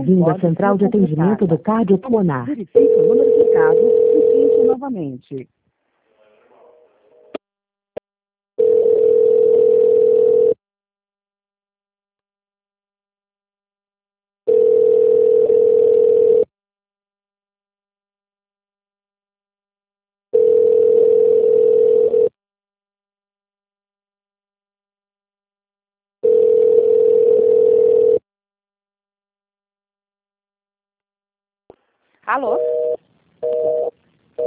Bem-vindo à central de atendimento do cardiopulmonar. Verifique o número de caso e tente novamente. Alô?